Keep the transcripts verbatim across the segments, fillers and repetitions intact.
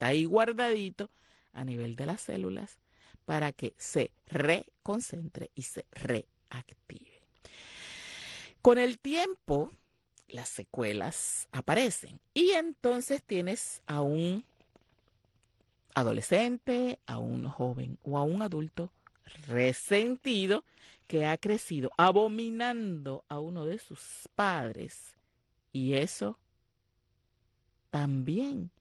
está ahí guardadito a nivel de las células para que se reconcentre y se reactive. Con el tiempo, las secuelas aparecen y entonces tienes a un adolescente, a un joven o a un adulto resentido que ha crecido abominando a uno de sus padres, y eso también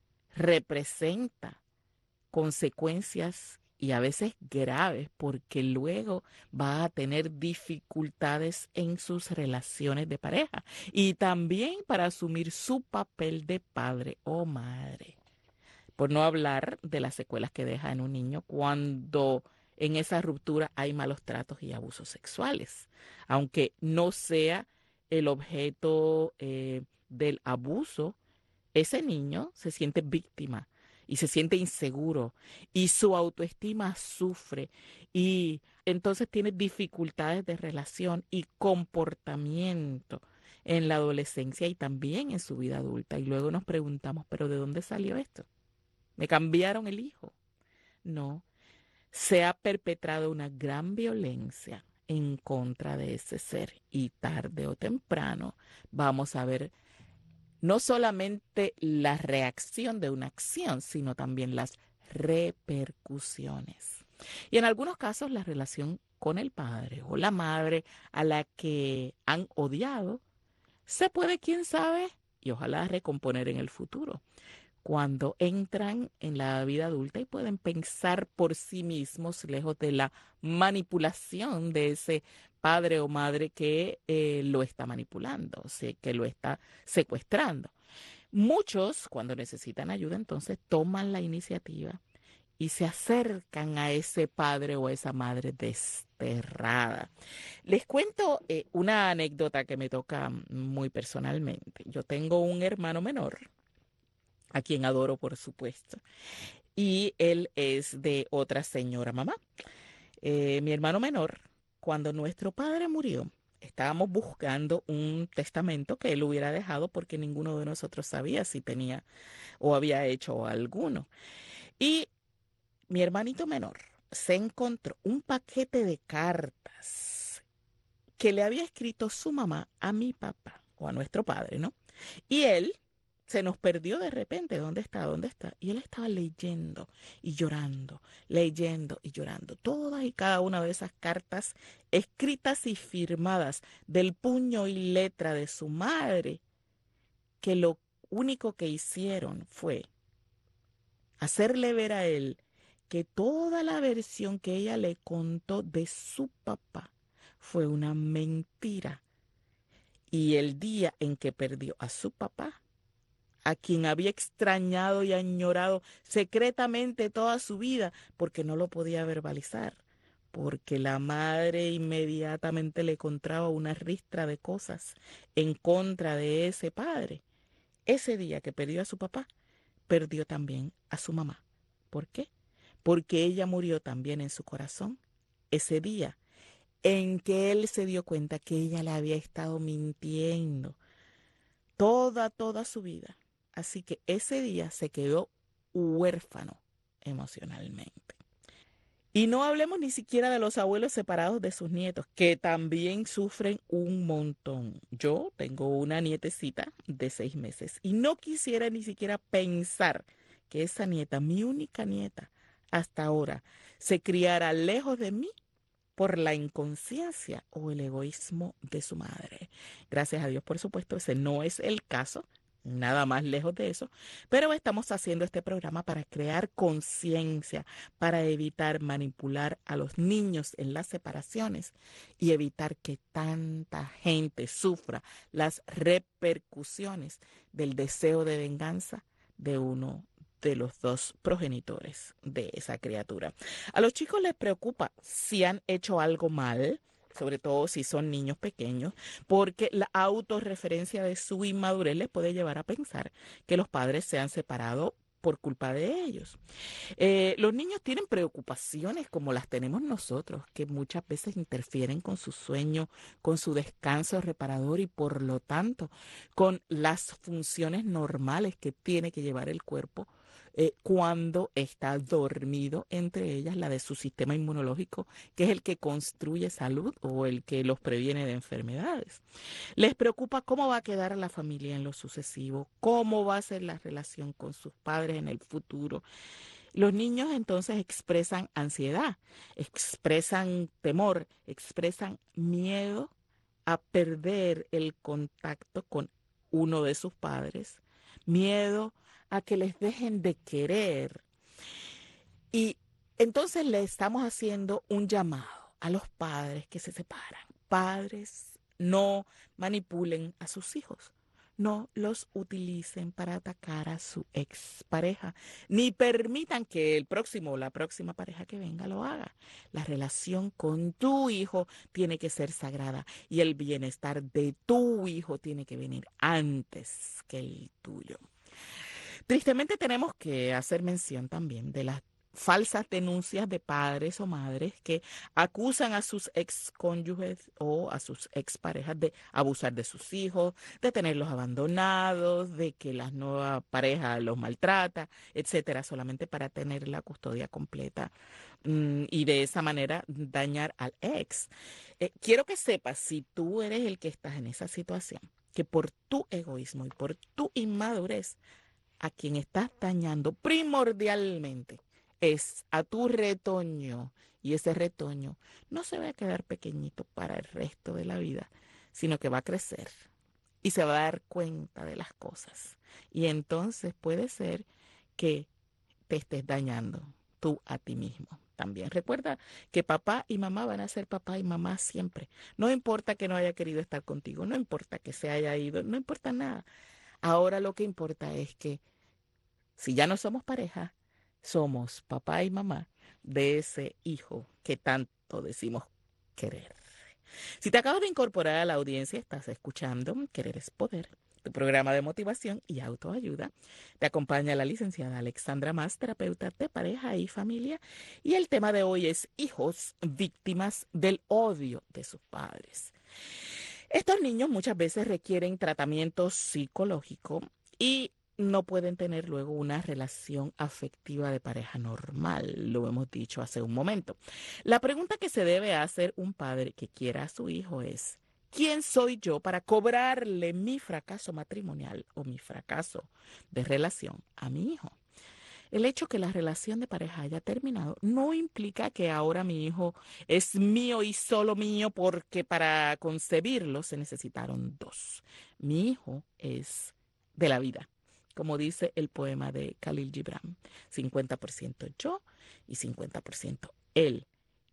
representa consecuencias y a veces graves, porque luego va a tener dificultades en sus relaciones de pareja y también para asumir su papel de padre o madre. Por no hablar de las secuelas que deja en un niño cuando en esa ruptura hay malos tratos y abusos sexuales. Aunque no sea el objeto eh, del abuso, ese niño se siente víctima y se siente inseguro y su autoestima sufre y entonces tiene dificultades de relación y comportamiento en la adolescencia y también en su vida adulta. Y luego nos preguntamos, ¿pero de dónde salió esto? ¿Me cambiaron el hijo? No, se ha perpetrado una gran violencia en contra de ese ser y tarde o temprano vamos a ver no solamente la reacción de una acción, sino también las repercusiones. Y en algunos casos la relación con el padre o la madre a la que han odiado se puede, quién sabe, y ojalá recomponer en el futuro, cuando entran en la vida adulta y pueden pensar por sí mismos lejos de la manipulación de ese padre o madre que eh, lo está manipulando, o sea, que lo está secuestrando. Muchos, cuando necesitan ayuda, entonces toman la iniciativa y se acercan a ese padre o a esa madre desterrada. Les cuento eh, una anécdota que me toca muy personalmente. Yo tengo un hermano menor, a quien adoro, por supuesto, y él es de otra señora mamá. Eh, mi hermano menor, cuando nuestro padre murió, estábamos buscando un testamento que él hubiera dejado porque ninguno de nosotros sabía si tenía o había hecho alguno. Y mi hermanito menor se encontró un paquete de cartas que le había escrito su mamá a mi papá o a nuestro padre, ¿no? Y él se nos perdió de repente. ¿Dónde está? ¿Dónde está? Y él estaba leyendo y llorando, leyendo y llorando. Todas y cada una de esas cartas escritas y firmadas del puño y letra de su madre, que lo único que hicieron fue hacerle ver a él que toda la versión que ella le contó de su papá fue una mentira. Y el día en que perdió a su papá, a quien había extrañado y añorado secretamente toda su vida, porque no lo podía verbalizar, porque la madre inmediatamente le encontraba una ristra de cosas en contra de ese padre. Ese día que perdió a su papá, perdió también a su mamá. ¿Por qué? Porque ella murió también en su corazón ese día en que él se dio cuenta que ella le había estado mintiendo toda, toda su vida. Así que ese día se quedó huérfano emocionalmente. Y no hablemos ni siquiera de los abuelos separados de sus nietos, que también sufren un montón. Yo tengo una nietecita de seis meses y no quisiera ni siquiera pensar que esa nieta, mi única nieta, hasta ahora, se criara lejos de mí por la inconsciencia o el egoísmo de su madre. Gracias a Dios, por supuesto, ese no es el caso, nada más lejos de eso, pero estamos haciendo este programa para crear conciencia, para evitar manipular a los niños en las separaciones y evitar que tanta gente sufra las repercusiones del deseo de venganza de uno de los dos progenitores de esa criatura. A los chicos les preocupa si han hecho algo mal, sobre todo si son niños pequeños, porque la autorreferencia de su inmadurez les puede llevar a pensar que los padres se han separado por culpa de ellos. Eh, los niños tienen preocupaciones como las tenemos nosotros, que muchas veces interfieren con su sueño, con su descanso reparador y por lo tanto con las funciones normales que tiene que llevar el cuerpo eh, cuando está dormido, entre ellas la de su sistema inmunológico, que es el que construye salud o el que los previene de enfermedades. Les preocupa cómo va a quedar la familia en lo sucesivo, cómo va a ser la relación con sus padres en el futuro. Los niños entonces expresan ansiedad, expresan temor, expresan miedo a perder el contacto con uno de sus padres, miedo a que les dejen de querer. Y entonces le estamos haciendo un llamado a los padres que se separan. Padres, no manipulen a sus hijos. No los utilicen para atacar a su expareja, ni permitan que el próximo o la próxima pareja que venga lo haga. La relación con tu hijo tiene que ser sagrada y el bienestar de tu hijo tiene que venir antes que el tuyo. Tristemente tenemos que hacer mención también de las falsas denuncias de padres o madres que acusan a sus excónyuges o a sus exparejas de abusar de sus hijos, de tenerlos abandonados, de que la nueva pareja los maltrata, etcétera, solamente para tener la custodia completa mm, y de esa manera dañar al ex. Eh, quiero que sepas, si tú eres el que estás en esa situación, que por tu egoísmo y por tu inmadurez, a quien estás dañando primordialmente es a tu retoño, y ese retoño no se va a quedar pequeñito para el resto de la vida, sino que va a crecer y se va a dar cuenta de las cosas. Y entonces puede ser que te estés dañando tú a ti mismo. También recuerda que papá y mamá van a ser papá y mamá siempre. No importa que no haya querido estar contigo, no importa que se haya ido, no importa nada. Ahora lo que importa es que si ya no somos pareja, somos papá y mamá de ese hijo que tanto decimos querer. Si te acabas de incorporar a la audiencia, estás escuchando Querer es Poder, tu programa de motivación y autoayuda. Te acompaña la licenciada Alexandra Mas, terapeuta de pareja y familia. Y el tema de hoy es hijos víctimas del odio de sus padres. Estos niños muchas veces requieren tratamiento psicológico y no pueden tener luego una relación afectiva de pareja normal, lo hemos dicho hace un momento. La pregunta que se debe hacer un padre que quiera a su hijo es: ¿quién soy yo para cobrarle mi fracaso matrimonial o mi fracaso de relación a mi hijo? El hecho que la relación de pareja haya terminado no implica que ahora mi hijo es mío y solo mío, porque para concebirlo se necesitaron dos. Mi hijo es de la vida, como dice el poema de Khalil Gibran, cincuenta por ciento yo y cincuenta por ciento él.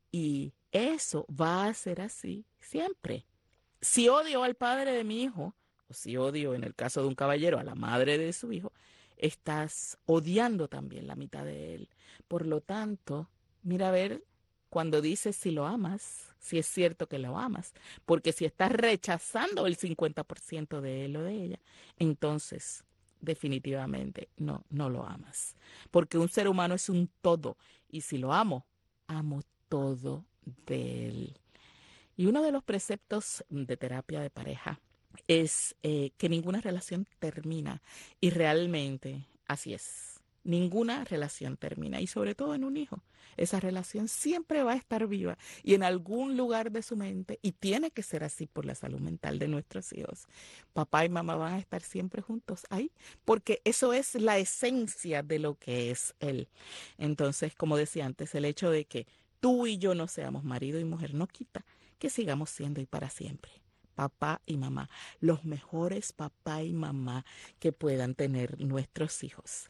Y eso va a ser así siempre. Si odio al padre de mi hijo, o si odio, en el caso de un caballero, a la madre de su hijo, estás odiando también la mitad de él. Por lo tanto, mira a ver cuando dices si lo amas, si es cierto que lo amas, porque si estás rechazando el cincuenta por ciento de él o de ella, entonces definitivamente no, no lo amas. Porque un ser humano es un todo, y si lo amo, amo todo de él. Y uno de los preceptos de terapia de pareja es eh, que ninguna relación termina. Y realmente así es. Ninguna relación termina. Y sobre todo en un hijo. Esa relación siempre va a estar viva y en algún lugar de su mente, y tiene que ser así por la salud mental de nuestros hijos. Papá y mamá van a estar siempre juntos ahí, porque eso es la esencia de lo que es él. Entonces, como decía antes, el hecho de que tú y yo no seamos marido y mujer no quita que sigamos siendo y para siempre papá y mamá, los mejores papá y mamá que puedan tener nuestros hijos.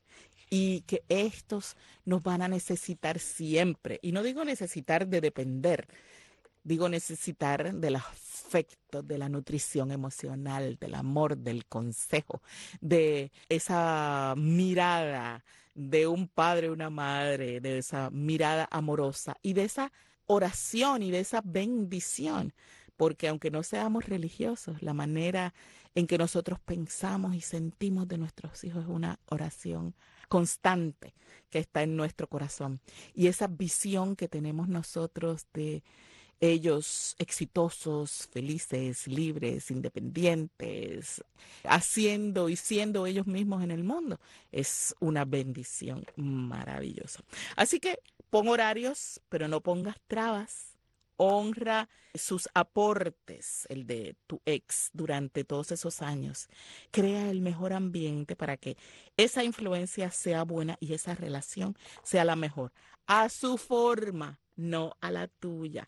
Y que estos nos van a necesitar siempre. Y no digo necesitar de depender, digo necesitar del afecto, de la nutrición emocional, del amor, del consejo, de esa mirada de un padre, una madre, de esa mirada amorosa y de esa oración y de esa bendición. Porque aunque no seamos religiosos, la manera en que nosotros pensamos y sentimos de nuestros hijos es una oración constante que está en nuestro corazón. Y esa visión que tenemos nosotros de ellos exitosos, felices, libres, independientes, haciendo y siendo ellos mismos en el mundo. Es una bendición maravillosa. Así que pon horarios, pero no pongas trabas. Honra sus aportes, el de tu ex, durante todos esos años. Crea el mejor ambiente para que esa influencia sea buena y esa relación sea la mejor. A su forma, no a la tuya.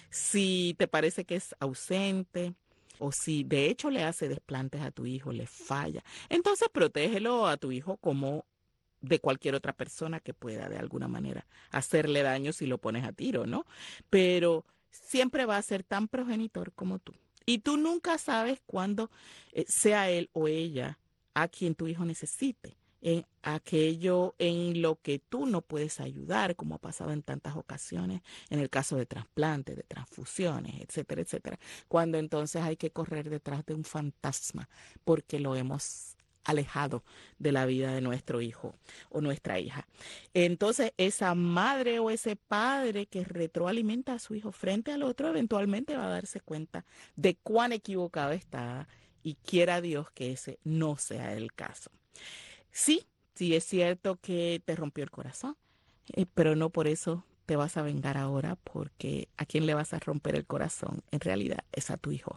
Si te parece que es ausente o si de hecho le hace desplantes a tu hijo, le falla, entonces protégelo a tu hijo como de cualquier otra persona que pueda de alguna manera hacerle daño si lo pones a tiro, ¿no? Pero siempre va a ser tan progenitor como tú. Y tú nunca sabes cuándo eh, sea él o ella a quien tu hijo necesite, en aquello en lo que tú no puedes ayudar, como ha pasado en tantas ocasiones, en el caso de trasplantes, de transfusiones, etcétera, etcétera, cuando entonces hay que correr detrás de un fantasma porque lo hemos alejado de la vida de nuestro hijo o nuestra hija. Entonces, esa madre o ese padre que retroalimenta a su hijo frente al otro, eventualmente va a darse cuenta de cuán equivocado está y quiera Dios que ese no sea el caso. Sí, sí es cierto que te rompió el corazón, eh, pero no por eso te vas a vengar ahora, porque a quién le vas a romper el corazón en realidad es a tu hijo,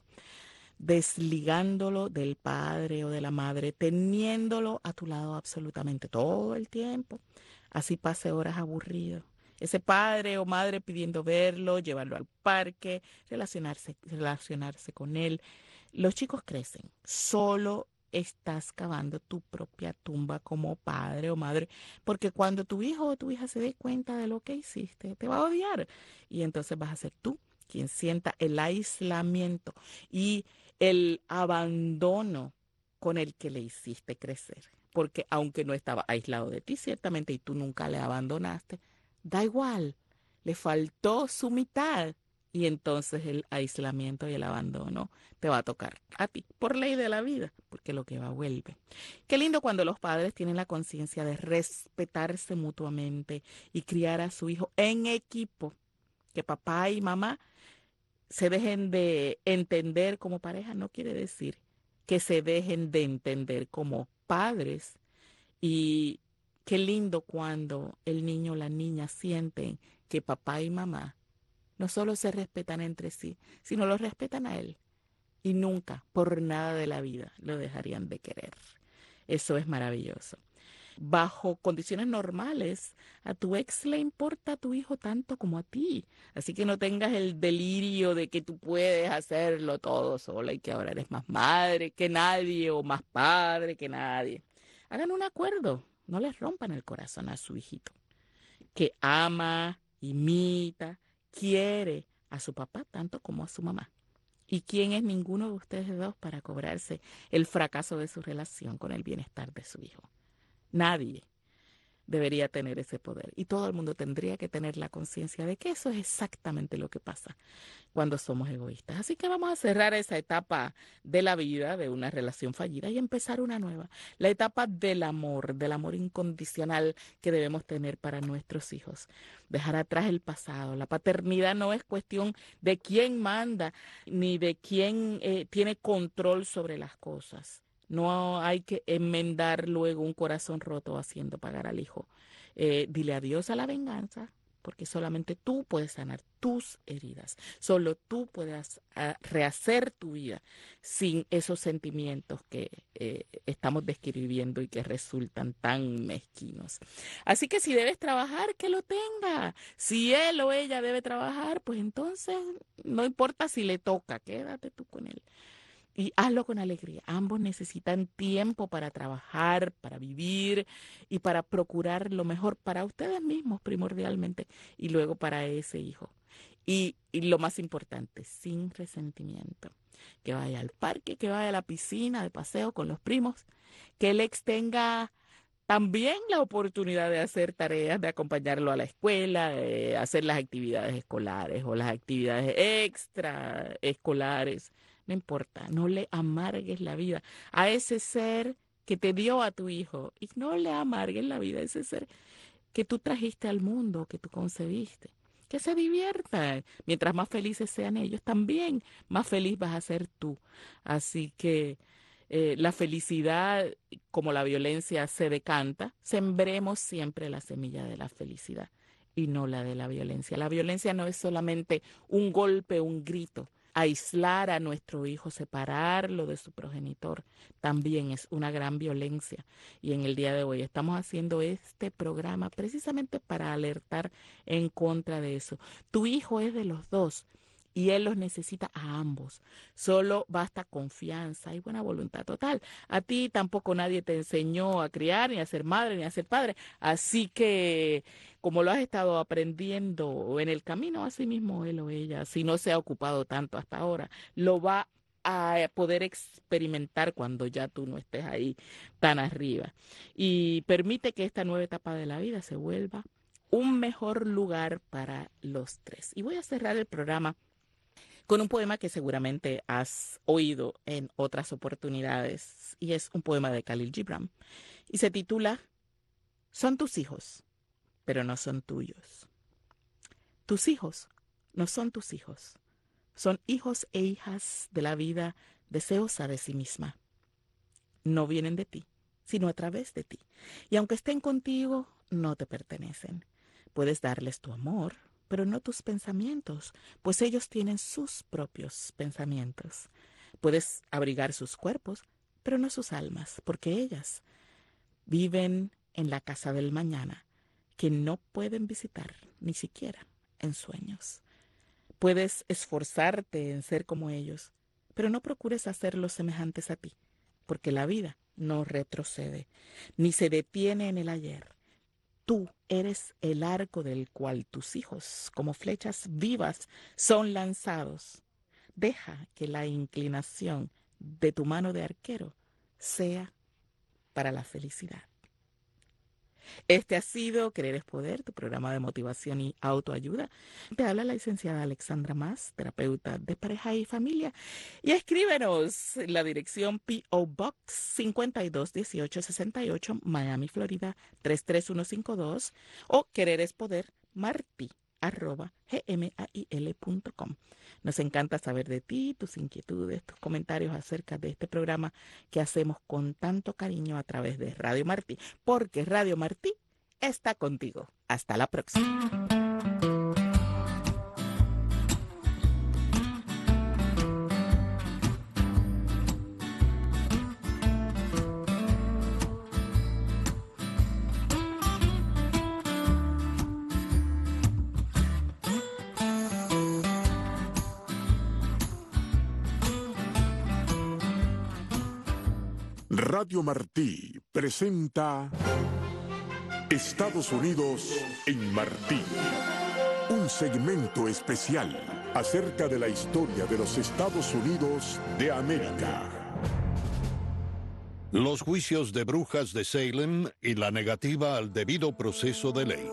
desligándolo del padre o de la madre, teniéndolo a tu lado absolutamente todo el tiempo. Así pase horas aburrido. Ese padre o madre pidiendo verlo, llevarlo al parque, relacionarse, relacionarse con él. Los chicos crecen. Solo estás cavando tu propia tumba como padre o madre, porque cuando tu hijo o tu hija se dé cuenta de lo que hiciste, te va a odiar. Y entonces vas a ser tú quien sienta el aislamiento y el abandono con el que le hiciste crecer. Porque aunque no estaba aislado de ti, ciertamente, y tú nunca le abandonaste, da igual, le faltó su mitad. Y entonces el aislamiento y el abandono te va a tocar a ti, por ley de la vida, porque lo que va vuelve. Qué lindo cuando los padres tienen la conciencia de respetarse mutuamente y criar a su hijo en equipo, que papá y mamá se dejen de entender como pareja, no quiere decir que se dejen de entender como padres. Y qué lindo cuando el niño o la niña sienten que papá y mamá no solo se respetan entre sí, sino lo respetan a él. Y nunca, por nada de la vida, lo dejarían de querer. Eso es maravilloso. Bajo condiciones normales, a tu ex le importa a tu hijo tanto como a ti. Así que no tengas el delirio de que tú puedes hacerlo todo sola y que ahora eres más madre que nadie o más padre que nadie. Hagan un acuerdo, no les rompan el corazón a su hijito, que ama, imita, quiere a su papá tanto como a su mamá. ¿Y quién es ninguno de ustedes dos para cobrarse el fracaso de su relación con el bienestar de su hijo? Nadie debería tener ese poder. Y todo el mundo tendría que tener la conciencia de que eso es exactamente lo que pasa cuando somos egoístas. Así que vamos a cerrar esa etapa de la vida, de una relación fallida, y empezar una nueva. La etapa del amor, del amor incondicional que debemos tener para nuestros hijos. Dejar atrás el pasado. La paternidad no es cuestión de quién manda, ni de quién eh, tiene control sobre las cosas. No hay que enmendar luego un corazón roto haciendo pagar al hijo. Eh, dile adiós a la venganza, porque solamente tú puedes sanar tus heridas. Solo tú puedes uh, rehacer tu vida sin esos sentimientos que eh, estamos describiendo y que resultan tan mezquinos. Así que si debes trabajar, que lo tenga. Si él o ella debe trabajar, pues entonces no importa si le toca, quédate tú con él. Y hazlo con alegría. Ambos necesitan tiempo para trabajar, para vivir y para procurar lo mejor para ustedes mismos primordialmente y luego para ese hijo. Y, y lo más importante, sin resentimiento. Que vaya al parque, que vaya a la piscina de paseo con los primos, que el ex tenga también la oportunidad de hacer tareas, de acompañarlo a la escuela, de hacer las actividades escolares o las actividades extraescolares. No importa, no le amargues la vida a ese ser que te dio a tu hijo y no le amargues la vida a ese ser que tú trajiste al mundo, que tú concebiste. que se diviertan. Mientras más felices sean ellos, también más feliz vas a ser tú. Así que eh, la felicidad, como la violencia se decanta, sembremos siempre la semilla de la felicidad y no la de la violencia. La violencia no es solamente un golpe, un grito. Aislar a nuestro hijo, separarlo de su progenitor, también es una gran violencia. Y en el día de hoy estamos haciendo este programa precisamente para alertar en contra de eso. Tu hijo es de los dos y él los necesita a ambos. Solo basta confianza y buena voluntad total. A ti tampoco nadie te enseñó a criar, ni a ser madre, ni a ser padre. Así que, como lo has estado aprendiendo en el camino, así mismo él o ella, si no se ha ocupado tanto hasta ahora, lo va a poder experimentar cuando ya tú no estés ahí tan arriba. Y permite que esta nueva etapa de la vida se vuelva un mejor lugar para los tres. Y voy a cerrar el programa con un poema que seguramente has oído en otras oportunidades, y es un poema de Khalil Gibran, y se titula Son tus hijos, pero no son tuyos. Tus hijos no son tus hijos, son hijos e hijas de la vida deseosa de sí misma. No vienen de ti, sino a través de ti, y aunque estén contigo, no te pertenecen. Puedes darles tu amor, pero no tus pensamientos, pues ellos tienen sus propios pensamientos. Puedes abrigar sus cuerpos, pero no sus almas, porque ellas viven en la casa del mañana, que no pueden visitar ni siquiera en sueños. Puedes esforzarte en ser como ellos, pero no procures hacerlos semejantes a ti, porque la vida no retrocede, ni se detiene en el ayer. Tú eres el arco del cual tus hijos, como flechas vivas, son lanzados. Deja que la inclinación de tu mano de arquero sea para la felicidad. Este ha sido Querer es Poder, tu programa de motivación y autoayuda. Te habla la licenciada Alexandra Mas, terapeuta de pareja y familia. Y escríbenos en la dirección P O Box cincuenta y dos dieciocho sesenta y ocho, Miami, Florida tres tres uno cinco dos, o Querer es Poder, Martí, arroba gmail punto com. Nos encanta saber de ti, tus inquietudes, tus comentarios acerca de este programa que hacemos con tanto cariño a través de Radio Martí, porque Radio Martí está contigo. Hasta la próxima. Radio Martí presenta Estados Unidos en Martí, un segmento especial acerca de la historia de los Estados Unidos de América. Los juicios de brujas de Salem y la negativa al debido proceso de ley.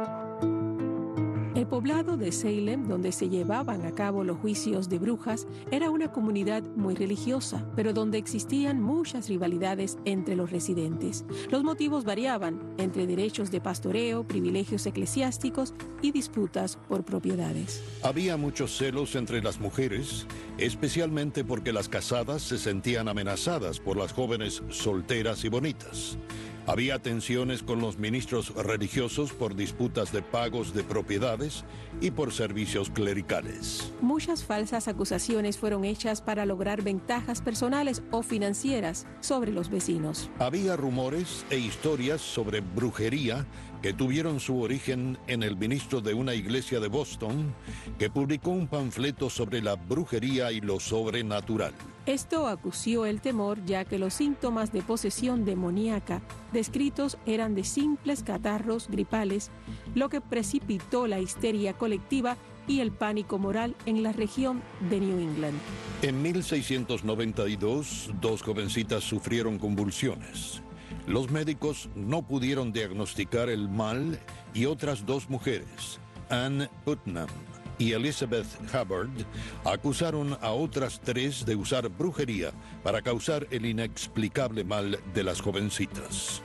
El poblado de Salem, donde se llevaban a cabo los juicios de brujas, era una comunidad muy religiosa, pero donde existían muchas rivalidades entre los residentes. Los motivos variaban entre derechos de pastoreo, privilegios eclesiásticos y disputas por propiedades. Había muchos celos entre las mujeres, especialmente porque las casadas se sentían amenazadas por las jóvenes solteras y bonitas. Había tensiones con los ministros religiosos por disputas de pagos de propiedades y por servicios clericales. Muchas falsas acusaciones fueron hechas para lograr ventajas personales o financieras sobre los vecinos. Había rumores e historias sobre brujería que tuvieron su origen en el ministro de una iglesia de Boston, que publicó un panfleto sobre la brujería y lo sobrenatural. Esto acució el temor, ya que los síntomas de posesión demoníaca descritos eran de simples catarros gripales, lo que precipitó la histeria colectiva y el pánico moral en la región de New England. En mil seiscientos noventa y dos, dos jovencitas sufrieron convulsiones. Los médicos no pudieron diagnosticar el mal y otras dos mujeres, Anne Putnam y Elizabeth Hubbard, acusaron a otras tres de usar brujería para causar el inexplicable mal de las jovencitas.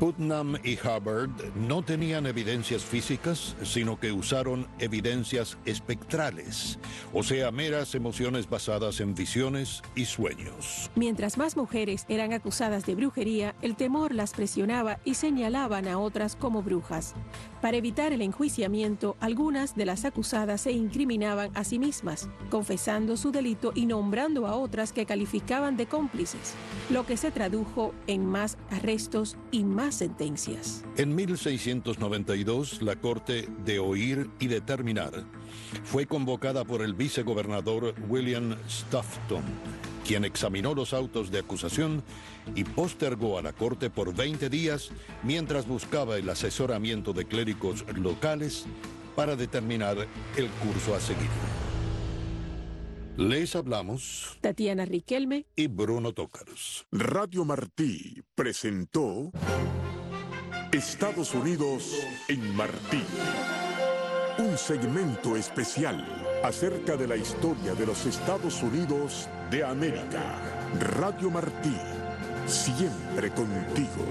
Putnam y Hubbard no tenían evidencias físicas, sino que usaron evidencias espectrales, o sea, meras emociones basadas en visiones y sueños. Mientras más mujeres eran acusadas de brujería, el temor las presionaba y señalaban a otras como brujas. Para evitar el enjuiciamiento, algunas de las acusadas se incriminaban a sí mismas, confesando su delito y nombrando a otras que calificaban de cómplices, lo que se tradujo en más arrestos y más sentencias. En mil seiscientos noventa y dos, la Corte de Oír y Determinar fue convocada por el vicegobernador William Stoughton, quien examinó los autos de acusación y postergó a la Corte por veinte días mientras buscaba el asesoramiento de clérigos locales para determinar el curso a seguir. Les hablamos Tatiana Riquelme y Bruno Tócaros. Radio Martí presentó Estados Unidos en Martí. Un segmento especial acerca de la historia de los Estados Unidos de América. Radio Martí, siempre contigo.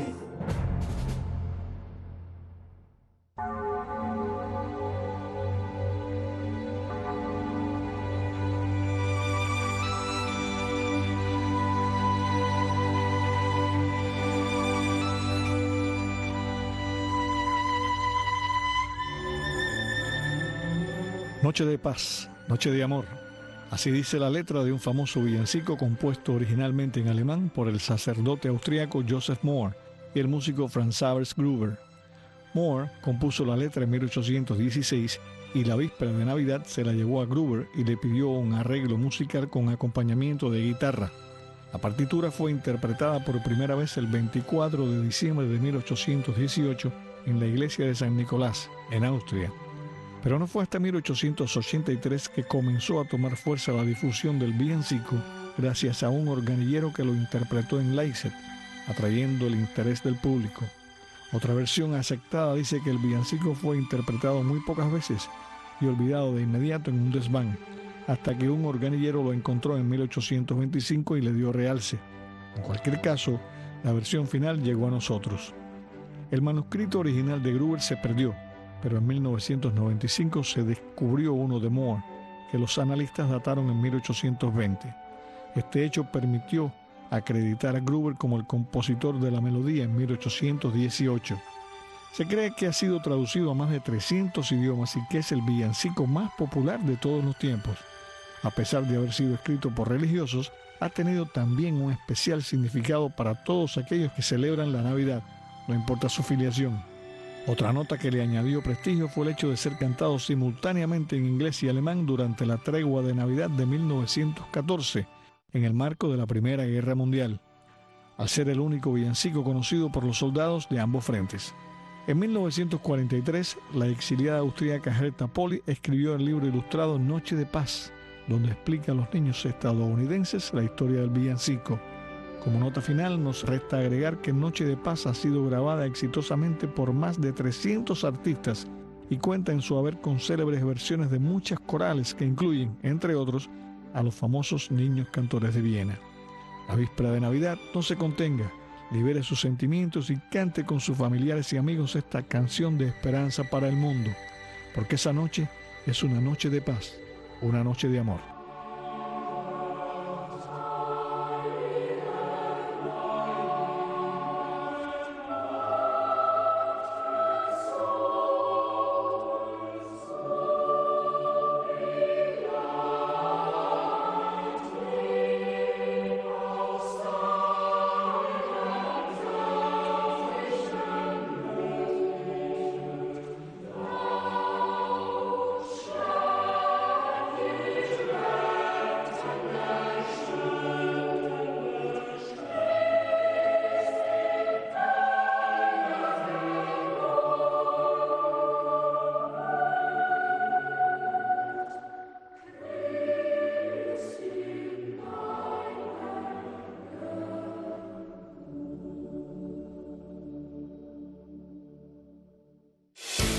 Noche de paz, noche de amor. Así dice la letra de un famoso villancico compuesto originalmente en alemán por el sacerdote austriaco Joseph Mohr y el músico Franz Xaver Gruber. Mohr compuso la letra en mil ochocientos dieciséis y la víspera de Navidad se la llevó a Gruber y le pidió un arreglo musical con acompañamiento de guitarra. La partitura fue interpretada por primera vez el veinticuatro de diciembre de mil ochocientos dieciocho en la iglesia de San Nicolás, en Austria. Pero no fue hasta mil ochocientos ochenta y tres que comenzó a tomar fuerza la difusión del villancico gracias a un organillero que lo interpretó en Leipzig, atrayendo el interés del público. Otra versión aceptada dice que el villancico fue interpretado muy pocas veces y olvidado de inmediato en un desván, hasta que un organillero lo encontró en mil ochocientos veinticinco y le dio realce. En cualquier caso, la versión final llegó a nosotros. El manuscrito original de Gruber se perdió, pero en mil novecientos noventa y cinco se descubrió uno de Mohr, que los analistas dataron en mil ochocientos veinte. Este hecho permitió acreditar a Gruber como el compositor de la melodía en mil ochocientos dieciocho. Se cree que ha sido traducido a más de trescientos idiomas y que es el villancico más popular de todos los tiempos. A pesar de haber sido escrito por religiosos, ha tenido también un especial significado para todos aquellos que celebran la Navidad, no importa su filiación. Otra nota que le añadió prestigio fue el hecho de ser cantado simultáneamente en inglés y alemán durante la tregua de Navidad de mil novecientos catorce, en el marco de la Primera Guerra Mundial, al ser el único villancico conocido por los soldados de ambos frentes. En mil novecientos cuarenta y tres, la exiliada austríaca Hertha Poli escribió el libro ilustrado Noche de Paz, donde explica a los niños estadounidenses la historia del villancico. Como nota final, nos resta agregar que Noche de Paz ha sido grabada exitosamente por más de trescientos artistas y cuenta en su haber con célebres versiones de muchas corales que incluyen, entre otros, a los famosos niños cantores de Viena. La víspera de Navidad, no se contenga, libere sus sentimientos y cante con sus familiares y amigos esta canción de esperanza para el mundo, porque esa noche es una noche de paz, una noche de amor.